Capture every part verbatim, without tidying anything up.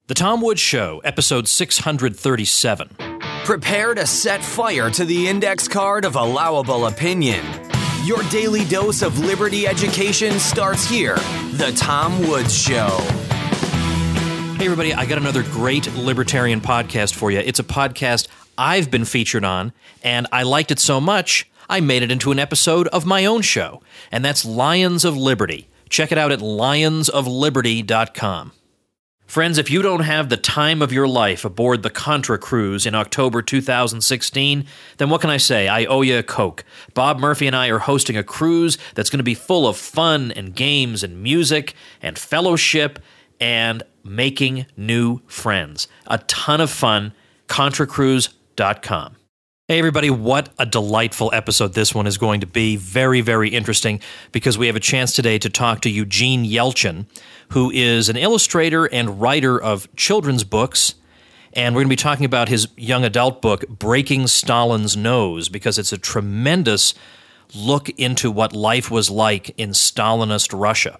The Tom Woods Show, episode six hundred thirty-seven. Prepare to set fire to the index card of allowable opinion. Your daily dose of liberty education starts here. The Tom Woods Show. Hey, everybody, I got another great libertarian podcast for you. It's a podcast I've been featured on, and I liked it so much, I made it into an episode of my own show, and that's Lions of Liberty. Check it out at lions of liberty dot com. Friends, if you don't have the time of your life aboard the Contra cruise in October two thousand sixteen, then what can I say? I owe you a Coke. Bob Murphy and I are hosting a cruise that's going to be full of fun and games and music and fellowship and making new friends. A ton of fun. contra cruise dot com. Hey, everybody, what a delightful episode this one is going to be. Very, very interesting because we have a chance today to talk to Eugene Yelchin, who is an illustrator and writer of children's books. And we're going to be talking about his young adult book, Breaking Stalin's Nose, because it's a tremendous look into what life was like in Stalinist Russia.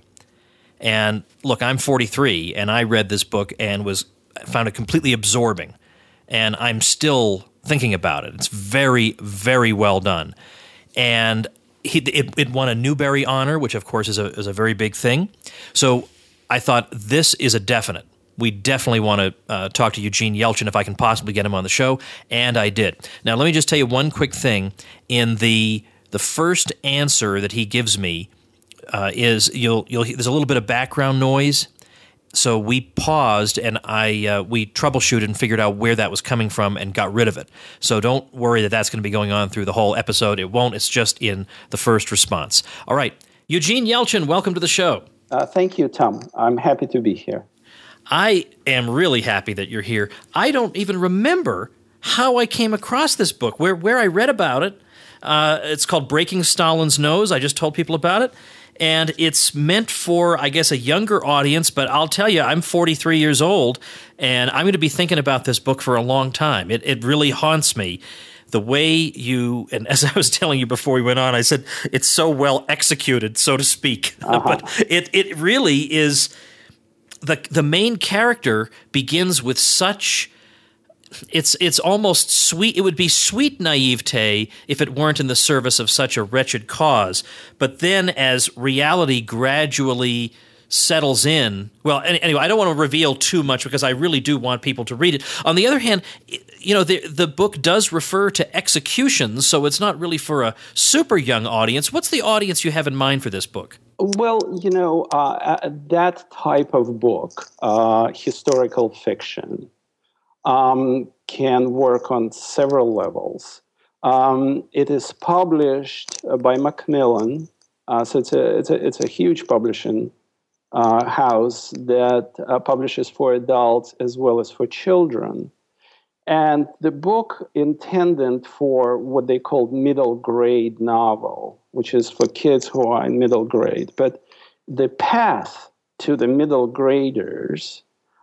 And look, I'm forty-three, and I read this book and was found it completely absorbing. And I'm still thinking about it. It's very, very well done. And he, it, it won a Newbery Honor, which, of course, is a, is a very big thing. So I thought this is a definite. We definitely want to uh, talk to Eugene Yelchin if I can possibly get him on the show, and I did. Now, let me just tell you one quick thing. In the the first answer that he gives me uh, is you'll you'll there's a little bit of background noise. So we paused and I uh, we troubleshooted and figured out where that was coming from and got rid of it. So don't worry that that's going to be going on through the whole episode. It won't. It's just in the first response. All right. Eugene Yelchin, welcome to the show. Uh, thank you, Tom. I'm happy to be here. I am really happy that you're here. I don't even remember how I came across this book, where, where I read about it. Uh, it's called Breaking Stalin's Nose. I just told people about it. And it's meant for, I guess, a younger audience, but I'll tell you, I'm forty-three years old, and I'm going to be thinking about this book for a long time. It it really haunts me. The way you, and as I was telling you before we went on, I said it's so well executed, so to speak. Uh-huh. But it it really is, the the main character begins with such... It's it's almost sweet. It would be sweet naivete if it weren't in the service of such a wretched cause. But then as reality gradually settles in, well, anyway, I don't want to reveal too much because I really do want people to read it. On the other hand, you know, the the book does refer to executions, so it's not really for a super young audience. What's the audience you have in mind for this book? Well, you know, uh, that type of book, uh, historical fiction, Um, can work on several levels. Um, it is published uh, by Macmillan, uh, so it's a it's a it's a huge publishing uh, house that uh, publishes for adults as well as for children. And the book intended for what they call middle grade novel, which is for kids who are in middle grade. But the path to the middle graders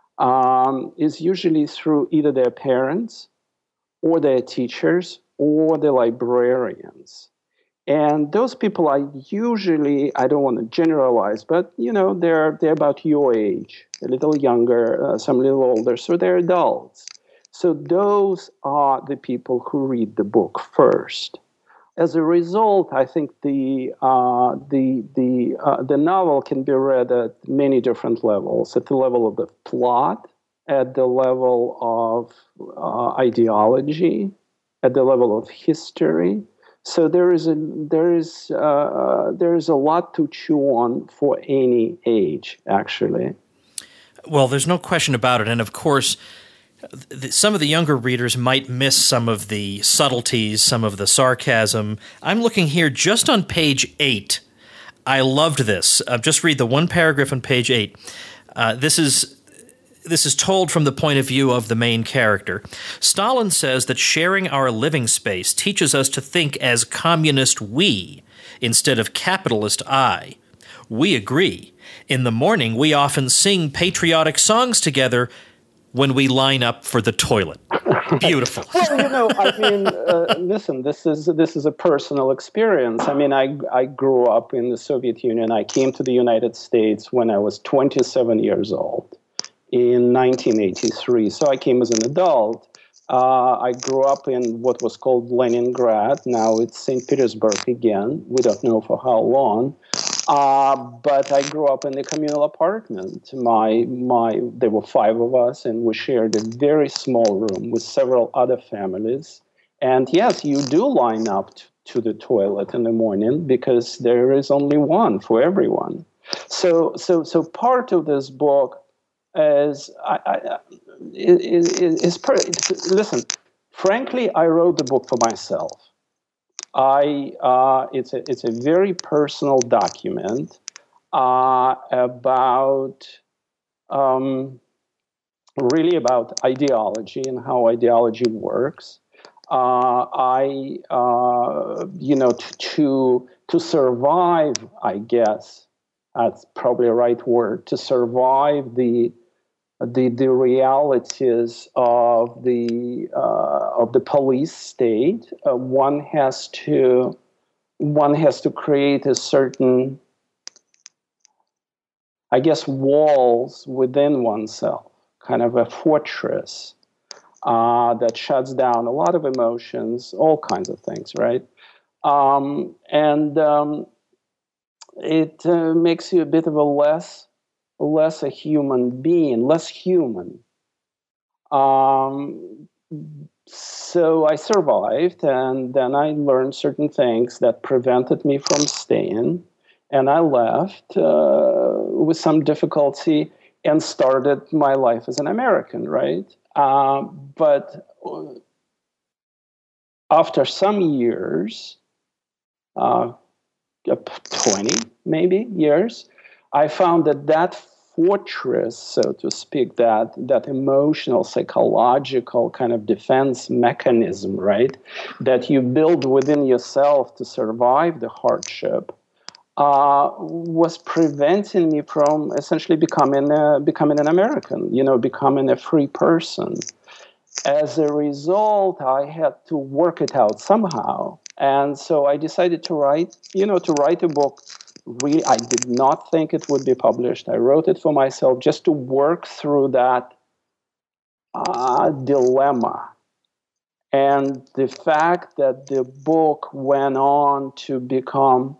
Um, is usually through either their parents or their teachers or the librarians. And those people are usually, I don't want to generalize, but, you know, they're they're about your age, a little younger, uh, some a little older, so they're adults. So those are the people who read the book first. As a result, I think the uh, the the uh, the novel can be read at many different levels. At the level of the plot, at the level of uh, ideology, at the level of history. So there is a there is uh, there is a lot to chew on for any age, actually. Well, there's no question about it, and of course, some of the younger readers might miss some of the subtleties, some of the sarcasm. I'm looking here just on page eight. I loved this. Uh, just read the one paragraph on page eight. Uh, this is this is told from the point of view of the main character. Stalin says that sharing our living space teaches us to think as communist we instead of capitalist I. We agree. In the morning, we often sing patriotic songs together when we line up for the toilet. Beautiful. Well, you know, I mean, uh, listen, this is this is a personal experience. I mean, I I grew up in the Soviet Union. I came to the United States when I was twenty-seven years old. in nineteen eighty-three. So I came as an adult. Uh, I grew up in what was called Leningrad. Now it's Saint Petersburg again. We don't know for how long. Uh, but I grew up in a communal apartment. My my, there were five of us, and we shared a very small room with several other families. And yes, you do line up t- to the toilet in the morning because there is only one for everyone. So so so part of this book is I, I, is, is per, listen. Frankly, I wrote the book for myself. I uh, it's a it's a very personal document uh, about um, really about ideology and how ideology works. Uh, I uh, you know t- to to survive, I guess that's probably a right word, to survive the the the realities of the uh, of the police state. Uh, one has to one has to create a certain, I guess, walls within oneself, kind of a fortress uh, that shuts down a lot of emotions, all kinds of things, right? Um, and um, it uh, makes you a bit of a less less a human being, less human. Um, so I survived, and then I learned certain things that prevented me from staying, and I left uh, with some difficulty and started my life as an American, right? Uh, but after some years, uh, twenty maybe years, I found that that fortress, so to speak, that that emotional, psychological kind of defense mechanism, right, that you build within yourself to survive the hardship, uh, was preventing me from essentially becoming a, becoming an American, you know, becoming a free person. As a result, I had to work it out somehow. And so I decided to write, you know, to write a book. Really, I did not think it would be published. I wrote it for myself just to work through that uh, dilemma. And the fact that the book went on to become,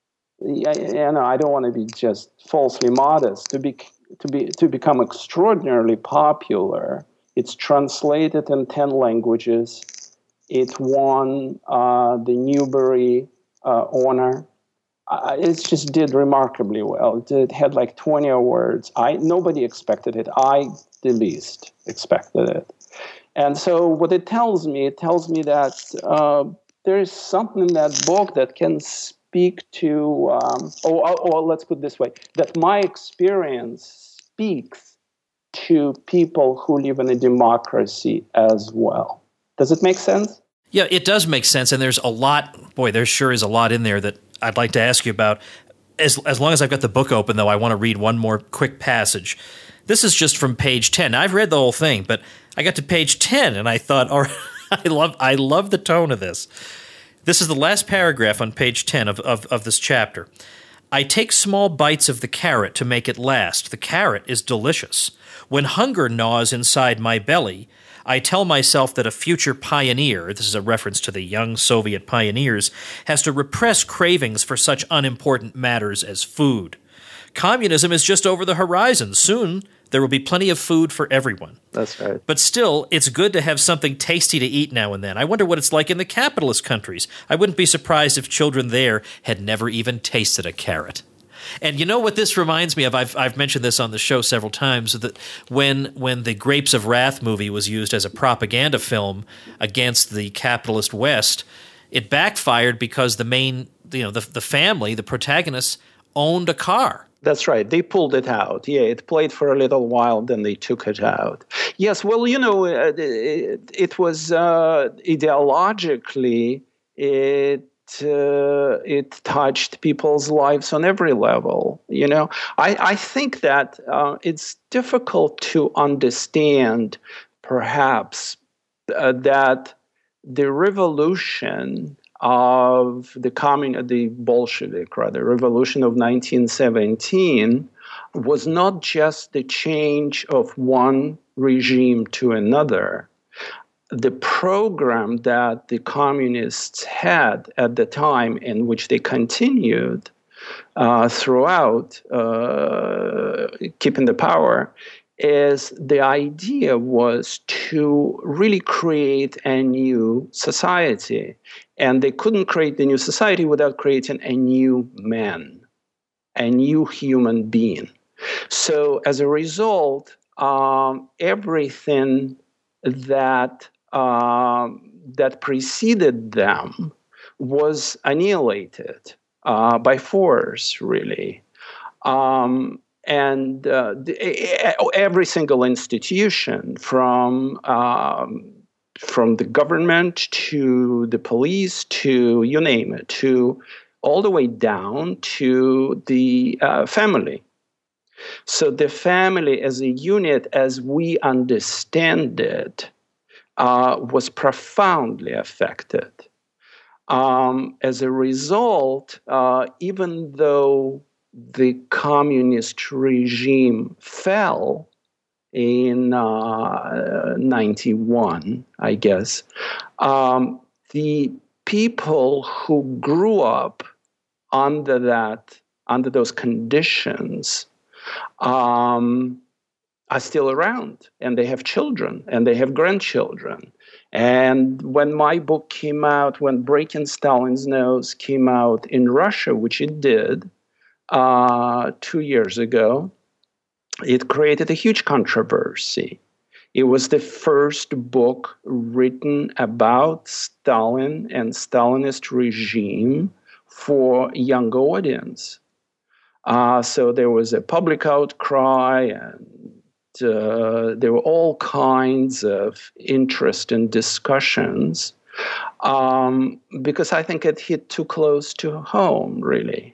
you know, I don't want to be just falsely modest, to be to be to become extraordinarily popular. It's translated in ten languages. It won uh, the Newbery uh, honor. Uh, it just did remarkably well. It, it had like twenty awards. I nobody expected it. I, the least, expected it. And so what it tells me, it tells me that uh, there is something in that book that can speak to, um, or, or, or let's put it this way, that my experience speaks to people who live in a democracy as well. Does it make sense? Yeah, it does make sense. And there's a lot, boy, there sure is a lot in there that I'd like to ask you about. As, as long as I've got the book open, though, I want to read one more quick passage. This is just from page ten. Now, I've read the whole thing, but I got to page ten, and I thought, all right, I love I love the tone of this. This is the last paragraph on page ten of, of, of this chapter. I take small bites of the carrot to make it last. The carrot is delicious. When hunger gnaws inside my belly, I tell myself that a future pioneer, this is a reference to the young Soviet pioneers, has to repress cravings for such unimportant matters as food. Communism is just over the horizon. Soon, there will be plenty of food for everyone. That's right. But still, it's good to have something tasty to eat now and then. I wonder what it's like in the capitalist countries. I wouldn't be surprised if children there had never even tasted a carrot. And you know what this reminds me of? I've I've mentioned this on the show several times, that when when the Grapes of Wrath movie was used as a propaganda film against the capitalist West, it backfired because the main, you know, the the family, the protagonists, owned a car. That's right. They pulled it out. Yeah, it played for a little while, then they took it out. Yes, well, you know, it, it was uh, ideologically, it uh, it touched people's lives on every level. You know, I, I think that uh, it's difficult to understand, perhaps, uh, that the revolution of the coming, the Bolshevik, rather, revolution of nineteen seventeen was not just the change of one regime to another. The program that the communists had at the time, in which they continued uh, throughout uh, keeping the power, is the idea was to really create a new society. And they couldn't create the new society without creating a new man, a new human being. So as a result, um, everything that um, that preceded them was annihilated uh, by force, really. Um, and uh, the, every single institution, from um, from the government to the police to you name it, to all the way down to the uh, family. So the family as a unit, as we understand it, uh, was profoundly affected. Um, as a result, uh, even though the communist regime fell in uh, ninety-one, I guess, um, the people who grew up under that, under those conditions, um, are still around, and they have children, and they have grandchildren. And when my book came out, when Breaking Stalin's Nose came out in Russia, which it did uh, two years ago, it created a huge controversy. It was the first book written about Stalin and Stalinist regime for young audience. Uh, so there was a public outcry, and uh, there were all kinds of interest and discussions, um, because I think it hit too close to home, really.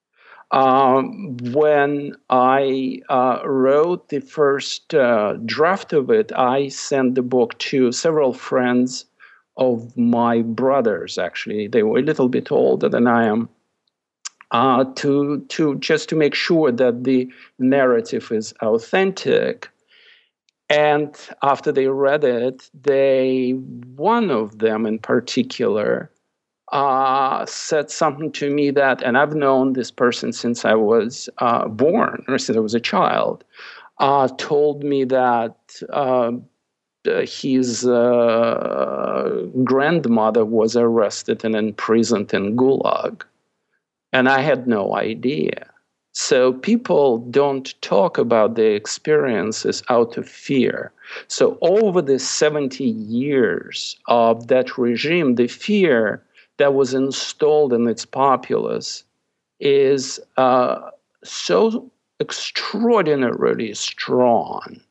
Um, when I uh, wrote the first uh, draft of it, I sent the book to several friends of my brothers, actually. They were a little bit older than I am. Uh, to to just to make sure that the narrative is authentic. And after they read it, they, one of them in particular, uh, said something to me that, and I've known this person since I was uh, born, or since I was a child, uh, told me that uh, his uh, grandmother was arrested and imprisoned in Gulag. And I had no idea. So people don't talk about their experiences out of fear. So over the seventy years of that regime, the fear that was installed in its populace is uh, so extraordinarily strong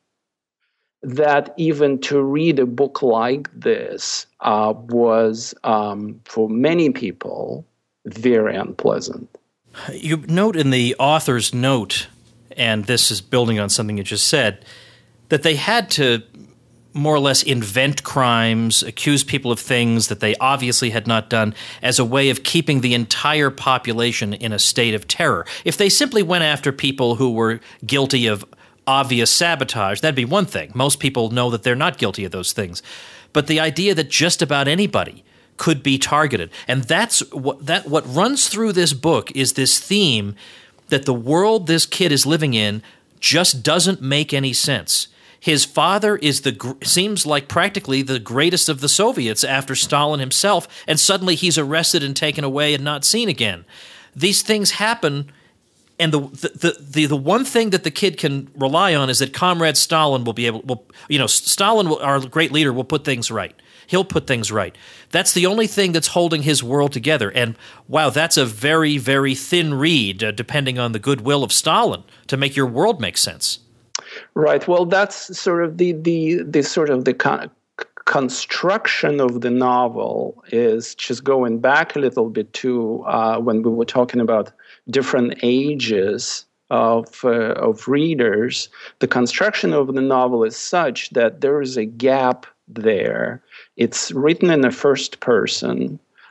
that even to read a book like this uh, was, um, for many people, very unpleasant. You note in the author's note, and this is building on something you just said, that they had to more or less invent crimes, accuse people of things that they obviously had not done, as a way of keeping the entire population in a state of terror. If they simply went after people who were guilty of obvious sabotage, that'd be one thing. Most people know that they're not guilty of those things. But the idea that just about anybody could be targeted. And that's what that what runs through this book is this theme that the world this kid is living in just doesn't make any sense. His father is the seems like practically the greatest of the Soviets after Stalin himself, and suddenly he's arrested and taken away and not seen again. These things happen, and the the the, the one thing that the kid can rely on is that Comrade Stalin will be able will you know Stalin will, our great leader, will put things right. He'll put things right. That's the only thing that's holding his world together. And wow, that's a very, very thin reed, uh, depending on the goodwill of Stalin, to make your world make sense. Right. Well, that's sort of the the, the sort of the con- construction of the novel is just going back a little bit to uh, when we were talking about different ages of uh, of readers. The construction of the novel is such that there is a gap there. It's written in the first person.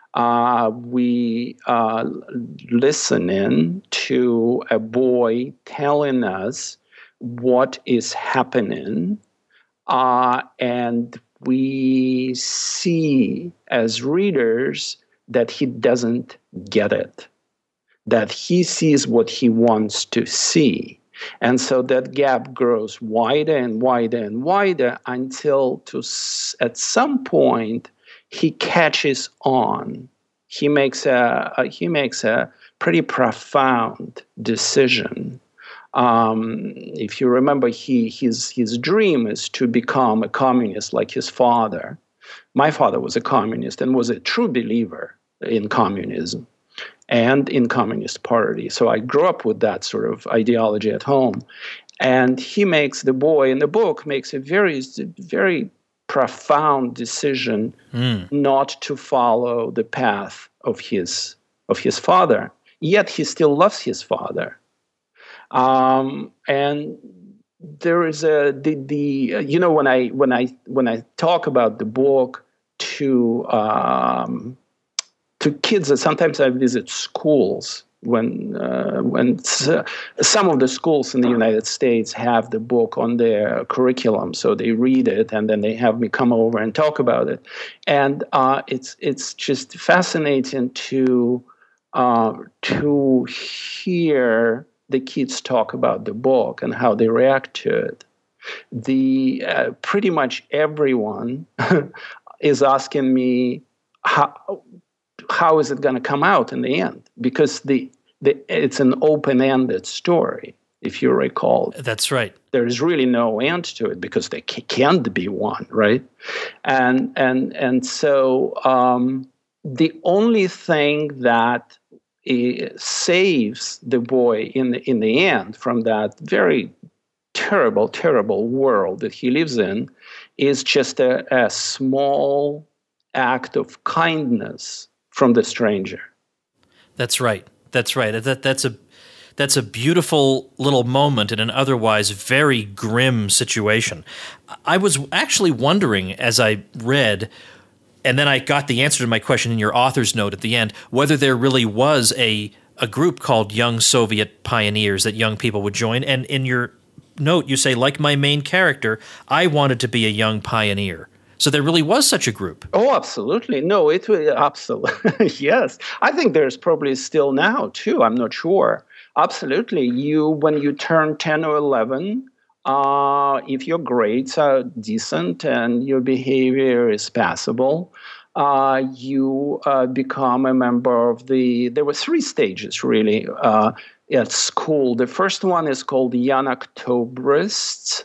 Uh, we uh, listening to a boy telling us what is happening, uh, and we see as readers that he doesn't get it, that he sees what he wants to see. And so that gap grows wider and wider and wider until to at some point he catches on. He makes a, a he makes a pretty profound decision. Um, if you remember, he his his dream is to become a communist like his father. My father was a communist and was a true believer in communism and in Communist Party. So I grew up with that sort of ideology at home. And he makes, the boy in the book makes a very, very profound decision mm. not to follow the path of his of his father. Yet he still loves his father. Um, and there is a the, the you know when I when I when I talk about the book to um, to kids, sometimes I visit schools when uh, when some of the schools in the United States have the book on their curriculum, so they read it and then they have me come over and talk about it, and uh, it's it's just fascinating to uh, to hear the kids talk about the book and how they react to it. The uh, pretty much everyone is asking me how. How is it going to come out in the end? Because the, the it's an open-ended story, if you recall. That's right. There is really no end to it because there can't be one, right? And and and so um, the only thing that saves the boy in the, in the end from that very terrible, terrible world that he lives in is just a, a small act of kindness from the stranger. That's right. That's right. That that's a that's a beautiful little moment in an otherwise very grim situation. I was actually wondering as I read, and then I got the answer to my question in your author's note at the end, whether there really was a a group called Young Soviet Pioneers that young people would join. And in your note, you say, like my main character, I wanted to be a young pioneer. So there really was such a group. Oh, absolutely. No, it was absolutely. Yes. I think there's probably still now, too. I'm not sure. Absolutely. You, when you turn ten or eleven, uh, if your grades are decent and your behavior is passable, uh, you uh, become a member of the, there were three stages, really, uh, at school. The first one is called the Young Octobrists.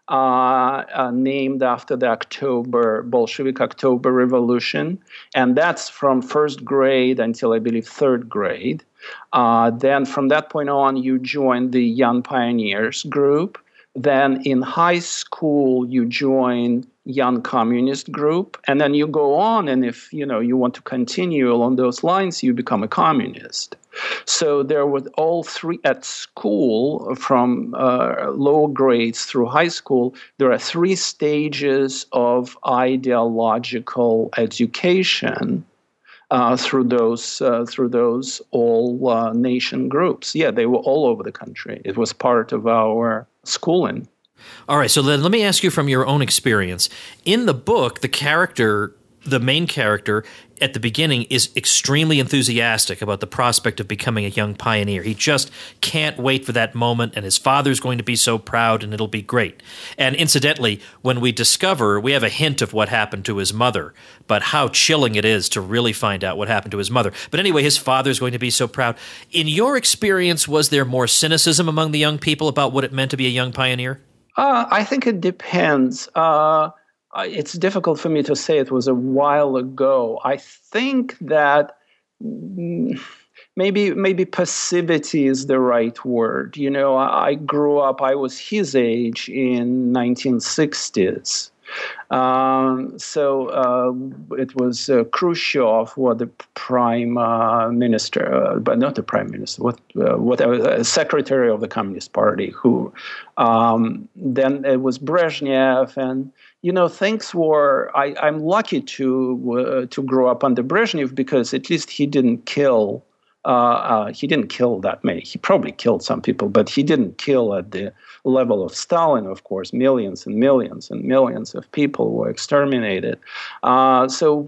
Uh, uh, named after the October, Bolshevik October Revolution. And that's from first grade until, I believe, third grade. Uh, then from that point on, you join the Young Pioneers group. Then in high school, you join Young Communist group. And then you go on, and if you know you want to continue along those lines, you become a communist. So there were all three at school, from uh, lower grades through high school. There are three stages of ideological education uh, through those uh, through those all uh, nation groups. Yeah, they were all over the country. It was part of our schooling. All right, so then let me ask you from your own experience. In the book, the character, the main character, at the beginning is extremely enthusiastic about the prospect of becoming a young pioneer. He just can't wait for that moment, and his father's going to be so proud, and it'll be great. And incidentally, when we discover, we have a hint of what happened to his mother, but how chilling it is to really find out what happened to his mother. But anyway, his father's going to be so proud. In your experience, was there more cynicism among the young people about what it meant to be a young pioneer? Uh, I think it depends. Uh, it's difficult for me to say. It was a while ago. I think that maybe maybe passivity is the right word. You know, I, I grew up, I was his age in nineteen sixties. Um, so uh, it was uh, Khrushchev, or the prime uh, minister, uh, but not the prime minister, what, uh, whatever, uh, secretary of the Communist Party, who um, then it was Brezhnev, and you know things were. I, I'm lucky to uh, to grow up under Brezhnev because at least he didn't kill. Uh, uh, he didn't kill that many. He probably killed some people, but he didn't kill at the level of Stalin, of course. Millions and millions and millions of people were exterminated. Uh, so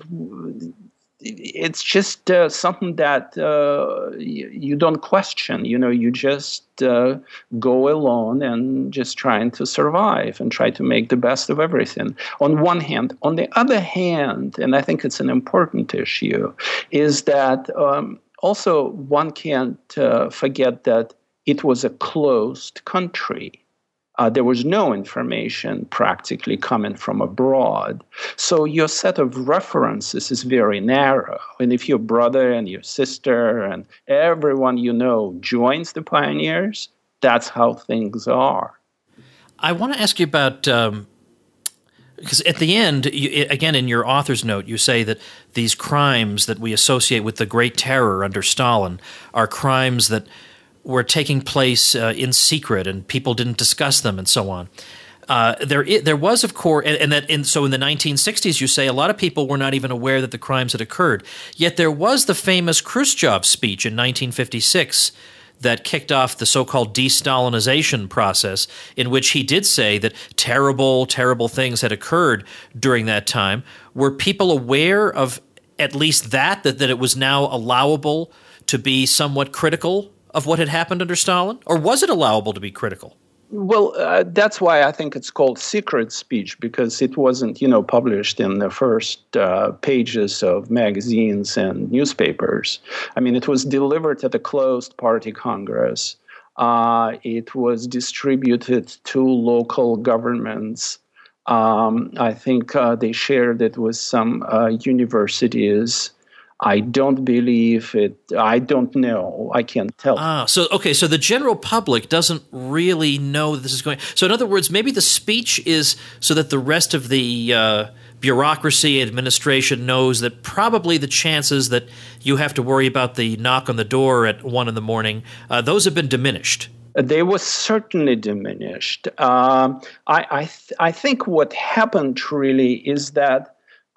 it's just uh, something that uh, you, you don't question. You know, you just uh, go alone and just trying to survive and try to make the best of everything. On one hand. On the other hand, and I think it's an important issue, is that um, also one can't uh, forget that it was a closed country. Uh, there was no information practically coming from abroad. So your set of references is very narrow. And if your brother and your sister and everyone you know joins the pioneers, that's how things are. I want to ask you about, um, because at the end, you, again, in your author's note, you say that these crimes that we associate with the Great Terror under Stalin are crimes that were taking place uh, in secret, and people didn't discuss them, and so on. Uh, there, there was, of course, and, and that, in, so in the nineteen sixties, you say a lot of people were not even aware that the crimes had occurred. Yet there was the famous Khrushchev speech in nineteen fifty-six that kicked off the so-called de-Stalinization process, in which he did say that terrible, terrible things had occurred during that time. Were people aware of at least that, that, that it was now allowable to be somewhat critical of what had happened under Stalin? Or was it allowable to be critical? Well, uh, that's why I think it's called secret speech, because it wasn't, you know, published in the first uh, pages of magazines and newspapers. I mean, it was delivered at a closed party congress. Uh, it was distributed to local governments. Um, I think uh, they shared it with some uh, universities. I don't believe it. I don't know. I can't tell. Ah, so okay. So the general public doesn't really know that this is going. So in other words, maybe the speech is so that the rest of the uh, bureaucracy, administration knows that probably the chances that you have to worry about the knock on the door at one in the morning, uh, those have been diminished. They were certainly diminished. Um, I I, th- I think what happened really is that.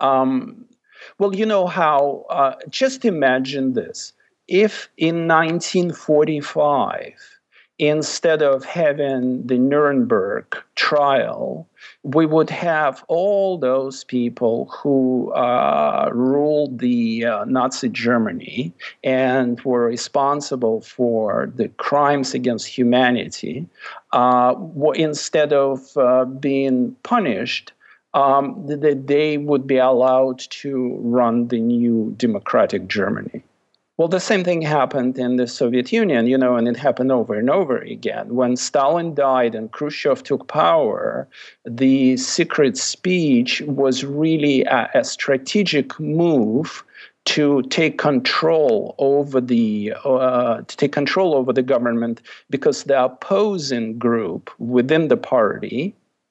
Um, Well, you know how, uh, just imagine this. If in nineteen forty-five, instead of having the Nuremberg trial, we would have all those people who uh, ruled the uh, Nazi Germany and were responsible for the crimes against humanity, uh, instead of uh, being punished, Um, that they would be allowed to run the new democratic Germany. Well, the same thing happened in the Soviet Union, you know, and it happened over and over again. When Stalin died and Khrushchev took power, the secret speech was really a, a strategic move to take control over the uh, to take control over the government, because the opposing group within the party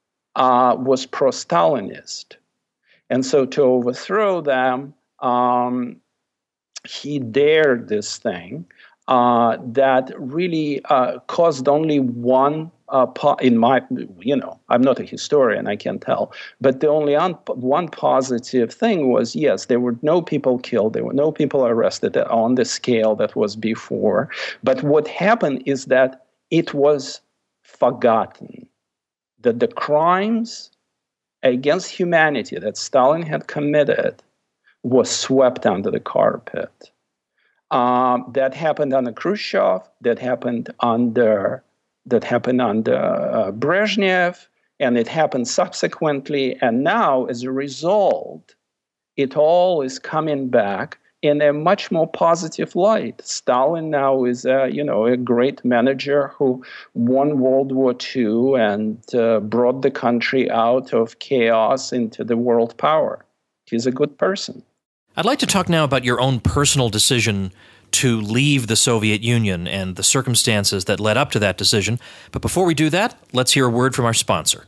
Uh, was pro-Stalinist. And so to overthrow them, um, he dared this thing uh, that really uh, caused only one, uh, po- in my, you know, I'm not a historian, I can't tell, but the only un- one positive thing was, yes, there were no people killed, there were no people arrested on the scale that was before. But what happened is that it was forgotten. That the crimes against humanity that Stalin had committed was swept under the carpet. Um, that happened under Khrushchev. That happened under that happened under uh, Brezhnev, and it happened subsequently. And now, as a result, it all is coming back in a much more positive light. Stalin now is, a, you know, a great manager who won World War Two and uh, brought the country out of chaos into the world power. He's a good person. I'd like to talk now about your own personal decision to leave the Soviet Union and the circumstances that led up to that decision. But before we do that, let's hear a word from our sponsor.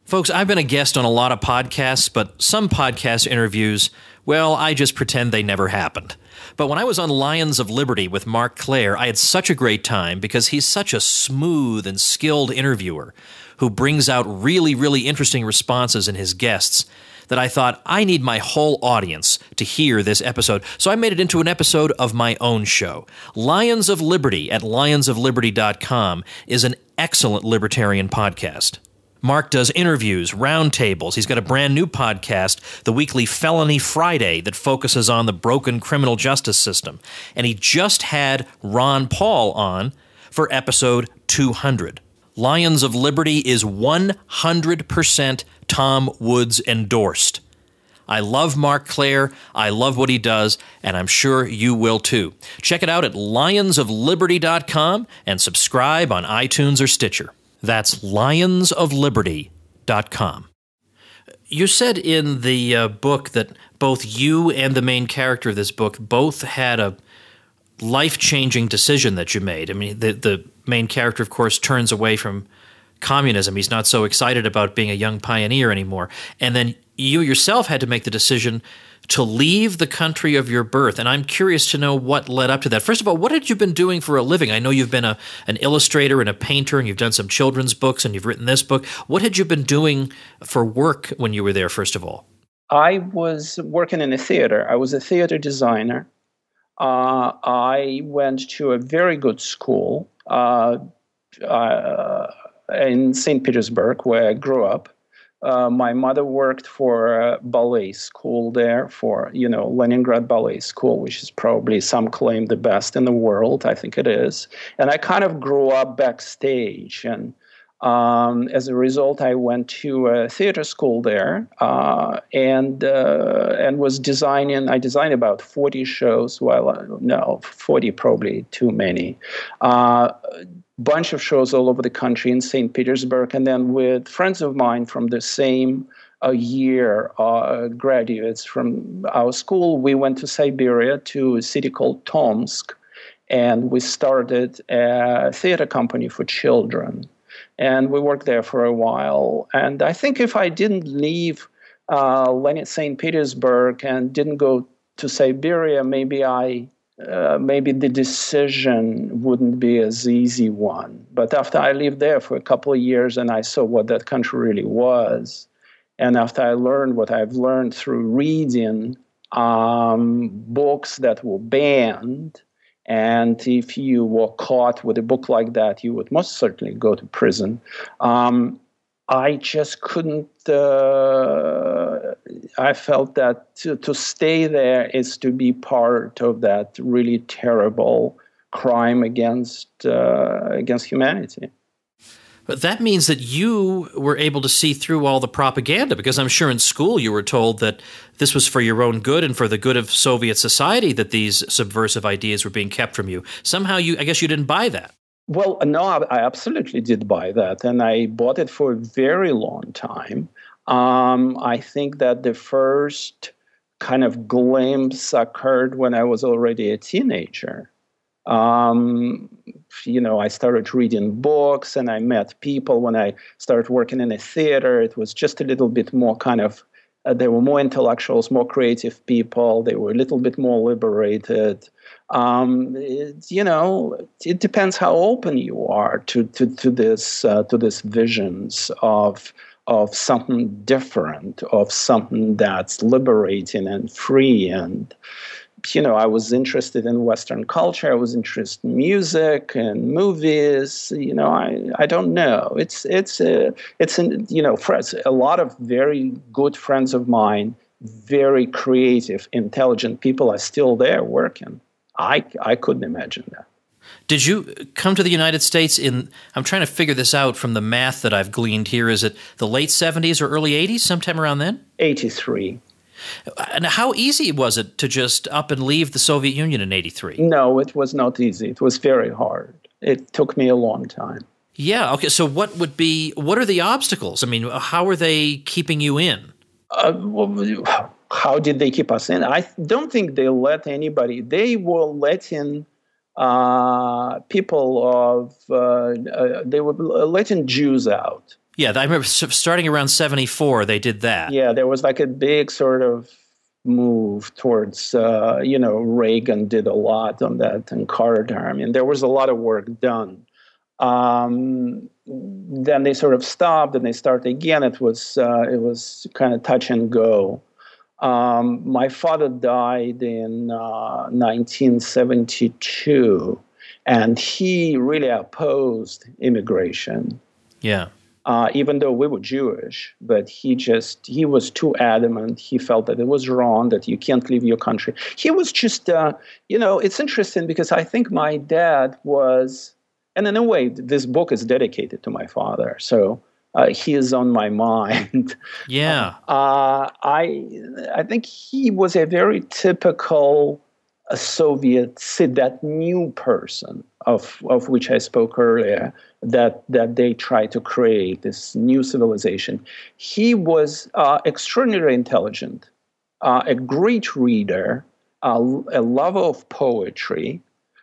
Folks, I've been a guest on a lot of podcasts, but some podcast interviews, well, I just pretend they never happened. But when I was on Lions of Liberty with Marc Clair, I had such a great time because he's such a smooth and skilled interviewer who brings out really, really interesting responses in his guests that I thought, I need my whole audience to hear this episode. So I made it into an episode of my own show. Lions of Liberty at lions of liberty dot com is an excellent libertarian podcast. Marc does interviews, roundtables. He's got a brand new podcast, the weekly Felony Friday, that focuses on the broken criminal justice system. And he just had Ron Paul on for episode two hundred. Lions of Liberty is one hundred percent Tom Woods endorsed. I love Marc Clair, I love what he does, and I'm sure you will too. Check it out at lions of liberty dot com and subscribe on iTunes or Stitcher. That's lions of liberty dot com. You said in the uh, book that both you and the main character of this book both had a life-changing decision that you made. I mean, the, the main character, of course, turns away from communism. He's not so excited about being a young pioneer anymore. And then you yourself had to make the decision to leave the country of your birth. And I'm curious to know what led up to that. First of all, what had you been doing for a living? I know you've been a, an illustrator and a painter, and you've done some children's books, and you've written this book. What had you been doing for work when you were there, first of all? I was working in a theater. I was a theater designer. Uh, I went to a very good school uh, uh, in Saint Petersburg, where I grew up. Uh, my mother worked for a ballet school there, for, you know, Leningrad Ballet School, which is probably, some claim, the best in the world. I think it is. And I kind of grew up backstage. And um, as a result, I went to a theater school there uh, and uh, and was designing. I designed about forty shows. Well, no, forty probably too many. Uh, bunch of shows all over the country in Saint Petersburg, and then with friends of mine from the same uh, year, uh, graduates from our school, we went to Siberia, to a city called Tomsk, and we started a theater company for children. And we worked there for a while. And I think if I didn't leave uh, Saint Petersburg and didn't go to Siberia, maybe I Uh, maybe the decision wouldn't be as easy one. But after I lived there for a couple of years and I saw what that country really was, and after I learned what I've learned through reading um, books that were banned, and if you were caught with a book like that, you would most certainly go to prison. Um, I just couldn't, uh, I felt that to, to stay there is to be part of that really terrible crime against uh, against humanity. But that means that you were able to see through all the propaganda, because I'm sure in school you were told that this was for your own good and for the good of Soviet society that these subversive ideas were being kept from you. Somehow, you, I guess you didn't buy that. Well, no, I absolutely did buy that, and I bought it for a very long time. Um, I think that the first kind of glimpse occurred when I was already a teenager. Um, you know, I started reading books, and I met people. When I started working in a theater, it was just a little bit more kind of, uh, there were more intellectuals, more creative people. They were a little bit more liberated. Um, it, you know, it depends how open you are to to to this uh, to this visions of of something different, of something that's liberating and free. And you know, I was interested in Western culture. I was interested in music and movies. You know, I I don't know. It's it's a, it's an, you know, friends, a lot of very good friends of mine, very creative, intelligent people are still there working. I I couldn't imagine that. Did you come to the United States in, I'm trying to figure this out from the math that I've gleaned here, is it the late seventies or early eighties, sometime around then? eighty-three. And how easy was it to just up and leave the Soviet Union in eighty-three? No, it was not easy. It was very hard. It took me a long time. Yeah, okay, so what would be, what are the obstacles? I mean, how are they keeping you in? Uh, well, how did they keep us in? I don't think they let anybody. They were letting uh, people of, uh, uh, they were letting Jews out. Yeah, I remember starting around seventy-four, they did that. Yeah, there was like a big sort of move towards, uh, you know, Reagan did a lot on that, and Carter. I mean, there was a lot of work done. Um, then they sort of stopped, and they started again. It was uh, it was kind of touch and go. Um, my father died in uh, nineteen seventy-two, and he really opposed immigration. Yeah. Uh, even though we were Jewish, but he just, he was too adamant. He felt that it was wrong, that you can't leave your country. He was just, uh, you know, it's interesting because I think my dad was, and in a way, this book is dedicated to my father. So uh, he is on my mind. Yeah. Uh, I, I think he was a very typical a Soviet, that new person of of which I spoke earlier, that that they try to create this new civilization. He was uh, extraordinarily intelligent, uh, a great reader, uh, a lover of poetry.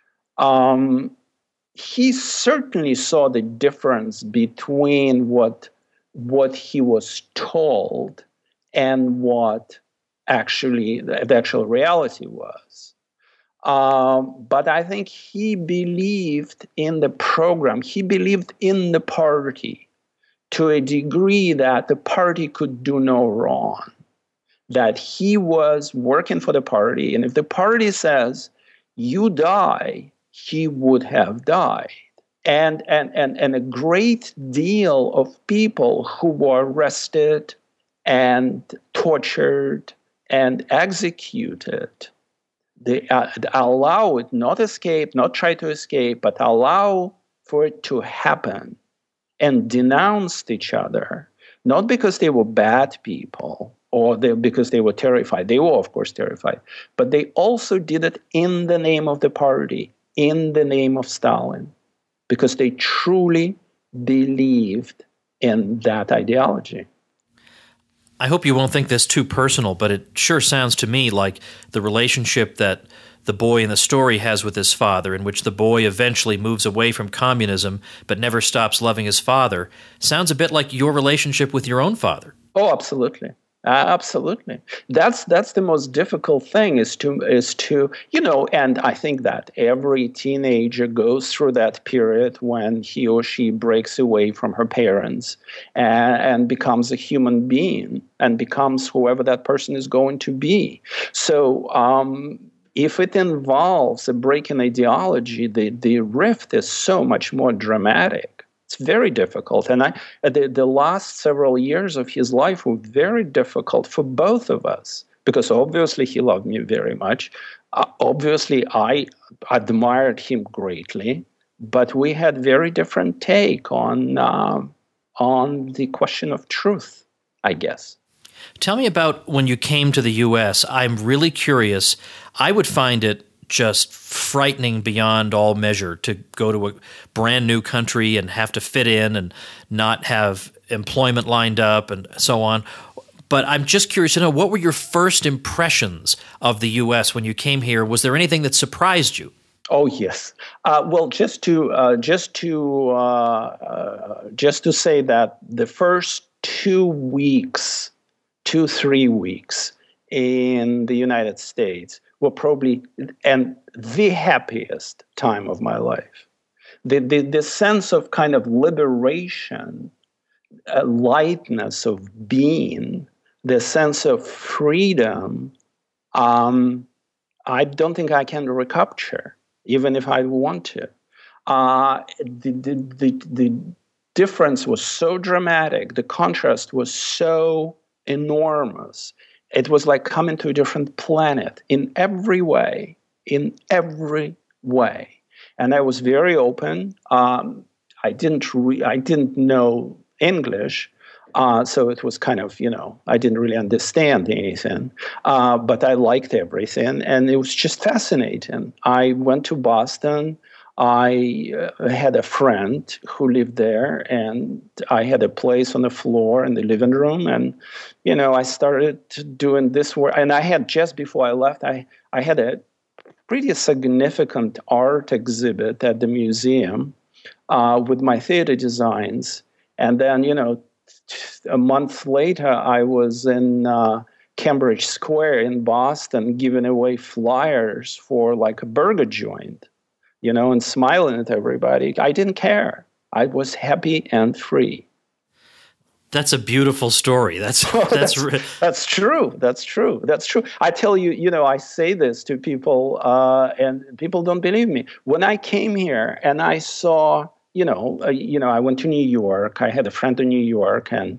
Um, he certainly saw the difference between what what he was told and what actually the, the actual reality was. Um, but I think he believed in the program. He believed in the party to a degree that the party could do no wrong, that he was working for the party. And if the party says, you die, he would have died. And, and, and, and a great deal of people who were arrested and tortured and executed, they uh, allow it, not escape, not try to escape, but allow for it to happen and denounced each other, not because they were bad people or they, because they were terrified. They were, of course, terrified. But they also did it in the name of the party, in the name of Stalin, because they truly believed in that ideology. I hope you won't think this too personal, but it sure sounds to me like the relationship that the boy in the story has with his father, in which the boy eventually moves away from communism but never stops loving his father, sounds a bit like your relationship with your own father. Oh, absolutely. Uh, absolutely. That's that's the most difficult thing is to is to you know, and I think that every teenager goes through that period when he or she breaks away from her parents and, and becomes a human being and becomes whoever that person is going to be. So um, if it involves a break in ideology, the the rift is so much more dramatic. It's very difficult. And I, the, the last several years of his life were very difficult for both of us, because obviously he loved me very much. Uh, obviously, I admired him greatly, but we had very different take on uh, on the question of truth, I guess. Tell me about when you came to the U S. I'm really curious. I would find it just frightening beyond all measure to go to a brand new country and have to fit in and not have employment lined up and so on. But I'm just curious to know, what were your first impressions of the U S when you came here? Was there anything that surprised you? Oh yes. Uh, well, just to uh, just to uh, uh, just to say that the first two weeks, two three weeks in the United States were probably and the happiest time of my life. The, the, the sense of kind of liberation, uh, lightness of being, the sense of freedom, um, I don't think I can recapture, even if I want to. Uh, the, the, the, the difference was so dramatic. The contrast was so enormous. It was like coming to a different planet in every way, in every way. And I was very open. Um, I didn't re- I didn't know English, uh, so it was kind of, you know, I didn't really understand anything, uh, but I liked everything, and it was just fascinating. I went to Boston. I uh, had a friend who lived there, and I had a place on the floor in the living room. And, you know, I started doing this work. And I had, just before I left, I, I had a pretty significant art exhibit at the museum uh, with my theater designs. And then, you know, a month later, I was in uh, Cambridge Square in Boston giving away flyers for like a burger joint, you know, and smiling at everybody. I didn't care. I was happy and free. That's a beautiful story. That's Oh, that's that's, re- that's true. That's true. That's true. I tell you, you know, I say this to people, uh, and people don't believe me. When I came here and I saw, you know, uh, you know, I went to New York. I had a friend in New York, and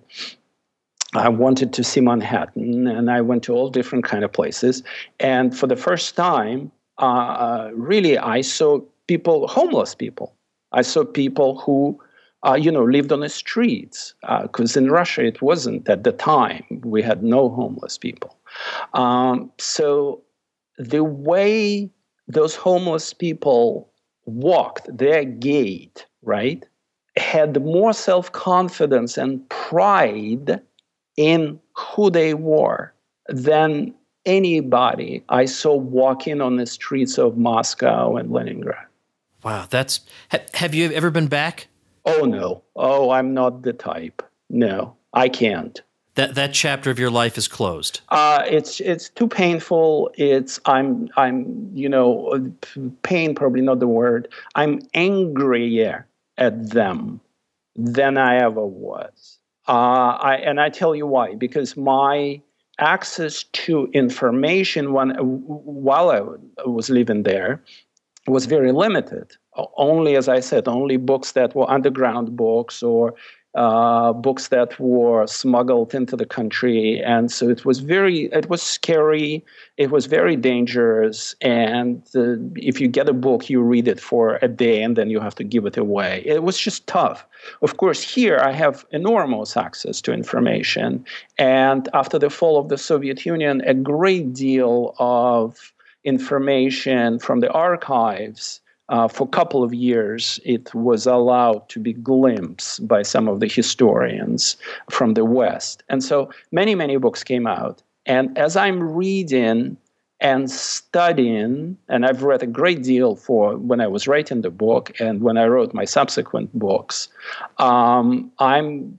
I wanted to see Manhattan, and I went to all different kind of places. And for the first time, uh, really, I saw people, homeless people. I saw people who. Uh, you know, lived on the streets, because uh, in Russia it wasn't at the time. We had no homeless people. Um, so the way those homeless people walked their gait, right, had more self-confidence and pride in who they were than anybody I saw walking on the streets of Moscow and Leningrad. Wow, that's ha- have you ever been back? Oh, no. Oh, I'm not the type. No, I can't. That that chapter of your life is closed. Uh, it's it's too painful. It's I'm I'm you know pain probably not the word. I'm angrier at them than I ever was. Uh, I and I tell you why. Because my access to information when while I was living there was very limited. Only, as I said, only books that were underground books or uh, books that were smuggled into the country. And so it was very, it was scary. It was very dangerous. And uh, if you get a book, you read it for a day and then you have to give it away. It was just tough. Of course, here I have enormous access to information. And after the fall of the Soviet Union, a great deal of information from the archives. Uh, for a couple of years, it was allowed to be glimpsed by some of the historians from the West. And so many, many books came out. And as I'm reading and studying, and I've read a great deal for when I was writing the book and when I wrote my subsequent books, um, I'm,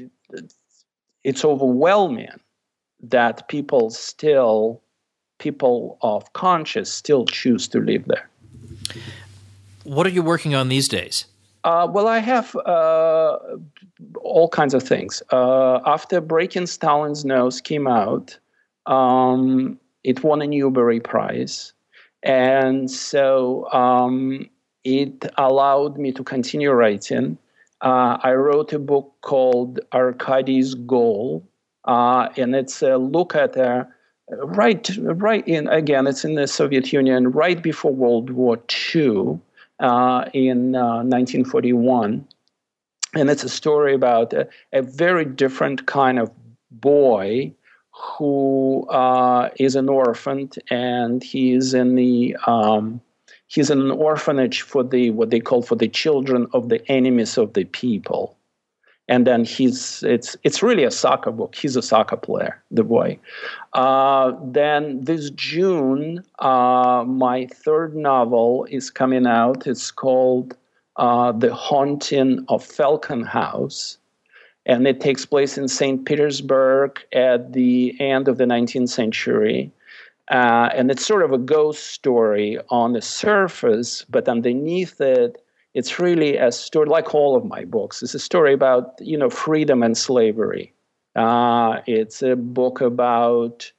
it's overwhelming that people still, people of conscience still choose to live there. What are you working on these days? Uh, well, I have uh, all kinds of things. Uh, after Breaking Stalin's Nose came out, um, it won a Newbery Prize. And so um, it allowed me to continue writing. Uh, I wrote a book called Arkady's Goal, uh, and it's a look at a right, right in, again, it's in the Soviet Union, right before World War Two. Uh, in uh, nineteen forty-one. And it's a story about a, a very different kind of boy who uh, is an orphan, and he's in the um, he's in an orphanage for the what they call for the children of the enemies of the people. And then he's it's it's really a soccer book. He's a soccer player, the boy. Uh, then this June, uh, my third novel is coming out. It's called uh, The Haunting of Falcon House. And it takes place in Saint Petersburg at the end of the nineteenth century. Uh, and it's sort of a ghost story on the surface, but underneath it, it's really a story, like all of my books. It's a story about, you know, freedom and slavery. Uh, it's a book about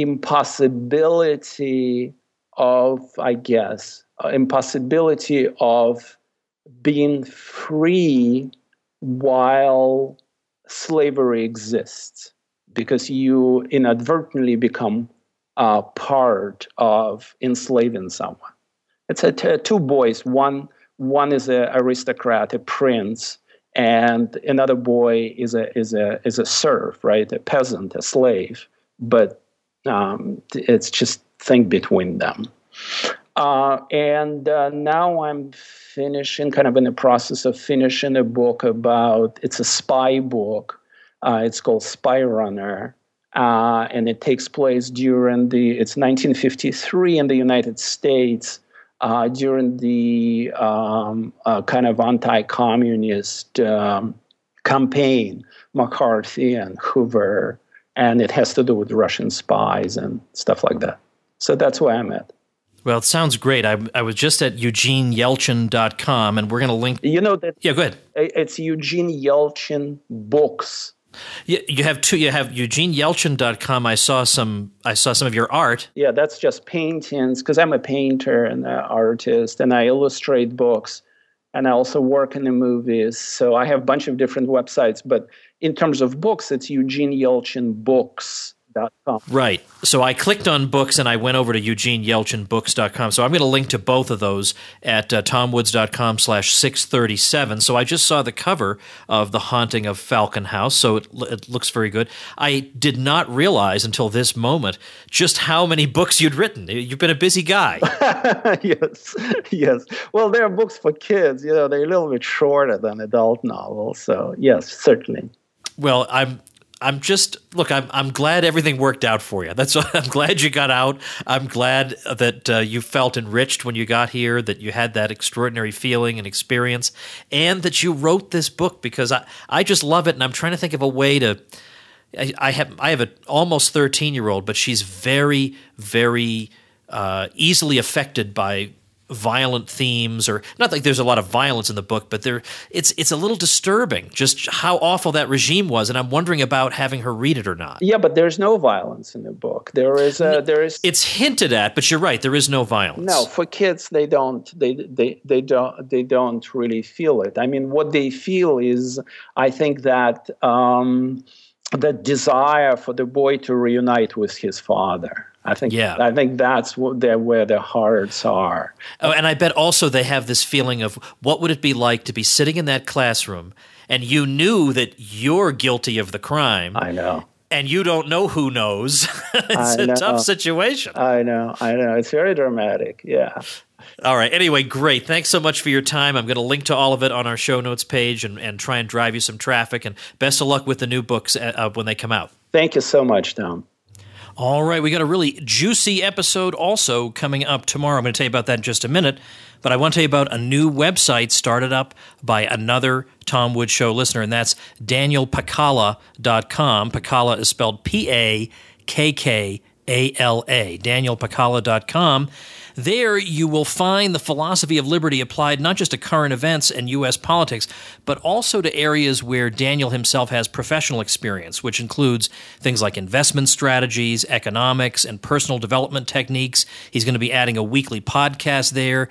impossibility of, I guess, uh, impossibility of being free while slavery exists, because you inadvertently become uh, part of enslaving someone. It's a t- two boys, one One is an aristocrat, a prince, and another boy is a is a is a serf, right? A peasant, a slave. But um, it's just thing between them. Uh, and uh, now I'm finishing, kind of in the process of finishing a book about. It's a spy book. Uh, it's called Spy Runner, uh, and it takes place during the. It's nineteen fifty-three in the United States. Uh, during the um, uh, kind of anti-communist um, campaign, McCarthy and Hoover, and it has to do with Russian spies and stuff like that. So that's where I'm at. Well, it sounds great. I, I was just at Eugene Yelchin dot com, and we're going to link. You know that? Yeah, go ahead. It's Eugene Yelchin Books. You, you have two. You have Eugene Yelchin dot com. I saw some. I saw some of your art. Yeah, that's just paintings because I'm a painter and an artist, and I illustrate books, and I also work in the movies. So I have a bunch of different websites. But in terms of books, it's Eugene Yelchin Books. Right. So I clicked on books and I went over to Eugene Yelchin Books dot com. So I'm going to link to both of those at uh, tom woods dot com slash six thirty-seven. So I just saw the cover of The Haunting of Falcon House. So it, it looks very good. I did not realize until this moment just how many books you'd written. You've been a busy guy. Yes. Yes. Well, there are books for kids. You know, they're a little bit shorter than adult novels. So yes, certainly. Well, I'm I'm just look. I'm I'm glad everything worked out for you. That's I'm glad you got out. I'm glad that uh, you felt enriched when you got here. That you had that extraordinary feeling and experience, and that you wrote this book because I I just love it. And I'm trying to think of a way to. I, I have I have an almost thirteen year old, but she's very very uh, easily affected by violent themes, or not like there's a lot of violence in the book, but there it's it's a little disturbing just how awful that regime was, and I'm wondering about having her read it or not. Yeah, but there's no violence in the book. There is a, there is it's hinted at, but you're right, there is no violence. No, for kids they don't they they they don't they don't really feel it. I mean, what they feel is I think that um, the desire for the boy to reunite with his father. I think yeah. I think that's what they're, where their hearts are. Oh, and I bet also they have this feeling of what would it be like to be sitting in that classroom and you knew that you're guilty of the crime. I know. And you don't know who knows. It's a tough situation. I know. I know. It's very dramatic. Yeah. All right. Anyway, great. Thanks so much for your time. I'm going to link to all of it on our show notes page and, and try and drive you some traffic. And best of luck with the new books uh, when they come out. Thank you so much, Tom. All right, we got a really juicy episode also coming up tomorrow. I'm going to tell you about that in just a minute, but I want to tell you about a new website started up by another Tom Woods Show listener, and that's Daniel Pakkala dot com. Pakkala is spelled P A K K A L A, Daniel Pakkala dot com. There you will find the philosophy of liberty applied not just to current events and U S politics, but also to areas where Daniel himself has professional experience, which includes things like investment strategies, economics, and personal development techniques. He's going to be adding a weekly podcast there.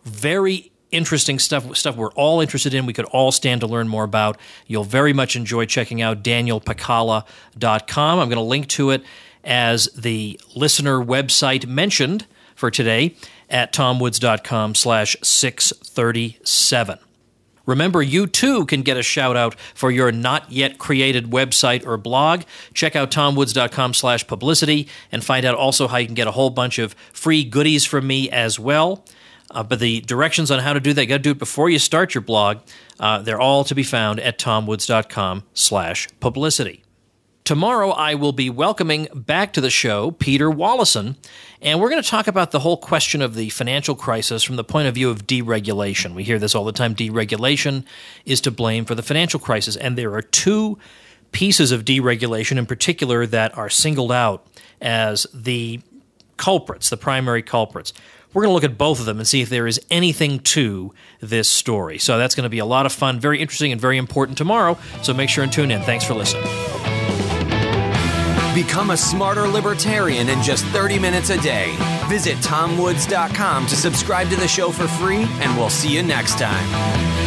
Very interesting stuff, stuff we're all interested in, we could all stand to learn more about. You'll very much enjoy checking out Daniel Pakkala dot com. I'm going to link to it as the listener website mentioned for today at tom woods dot com slash six thirty-seven. Remember, you too can get a shout out for your not yet created website or blog. Check out tom woods dot com slash publicity and find out also how you can get a whole bunch of free goodies from me as well. Uh, but the directions on how to do that, you got to do it before you start your blog. Uh, they're all to be found at tom woods dot com slash publicity. Tomorrow, I will be welcoming back to the show Peter Wallison, and we're going to talk about the whole question of the financial crisis from the point of view of deregulation. We hear this all the time. Deregulation is to blame for the financial crisis, and there are two pieces of deregulation in particular that are singled out as the culprits, the primary culprits. We're going to look at both of them and see if there is anything to this story. So that's going to be a lot of fun, very interesting, and very important tomorrow, so make sure and tune in. Thanks for listening. Become a smarter libertarian in just thirty minutes a day. Visit tom woods dot com to subscribe to the show for free, and we'll see you next time.